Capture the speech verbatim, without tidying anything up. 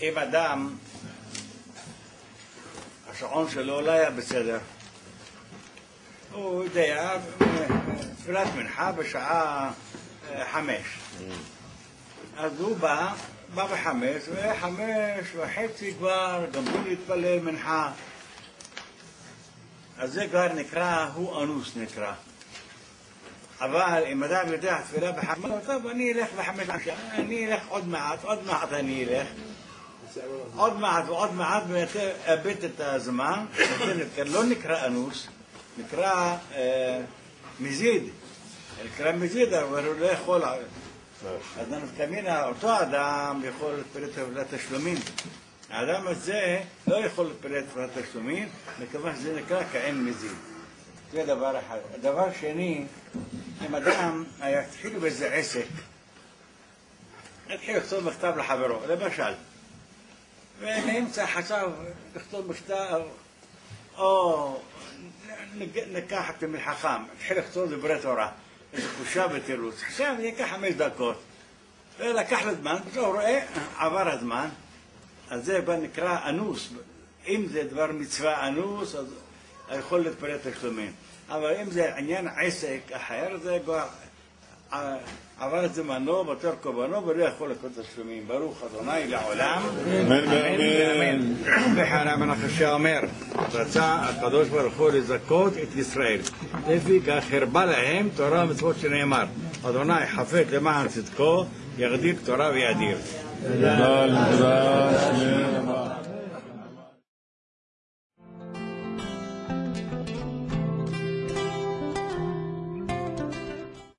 אם אדם, השעון שלו לא היה בסדר, הוא יודע, תפילת מנחה בשעה חמש. אז הוא בא, בא בחמש, וחמש וחצי כבר גמרו להתפלל מנחה. אז זה כבר נקרא, הוא אנוס נקרא. אבל אם אדם יודע תפילה בחמש, טוב, אני אלך בחמש, אני אלך עוד מעט, עוד מעט אני אלך. עוד מעט ועוד מעט ואבד את הזמן. זה לא נקרא אנוס, נקרא מזיד. נקרא מזיד, אבל הוא לא יכול. אז נפקמינה, אותו אדם יכול להתפלל תפילת תשלומים. האדם הזה לא יכול להתפלל תפילת תשלומים, מכיוון שזה נקרא כאין מזיד. זה דבר אחד. דבר שני, אם אדם יתחיל באיזה עסק, יתחיל לכתוב מכתב לחברו, למשל, ובאמצע חשב לכתוב מכתב, או ניקח את המלחכם, יתחיל לכתוב דברי תורה, איזו חושה ותירוץ, עכשיו ייקח חמש דקות, ולקח לזמן, הוא רואה, עבר הזמן, אז זה נקרא אנוס. אם זה דבר מצווה אנוס, אז יכול להתפלל תשלומים. אבל אם זה עניין עסק אחר, זה כבר עבר את זמנו בתור קורבנו ולא יכול לקרוא תשלומים. ברוך אדוני לעולם. אמן ואמן. וחנה בן אחשיה אומר, רצה הקדוש ברוך הוא לזכות את ישראל. לפי כך הרבה להם תורה ומצוות שנאמר. אדוני חפץ למען צדקו, יגדיל תורה ויאדיר. תודה, תודה.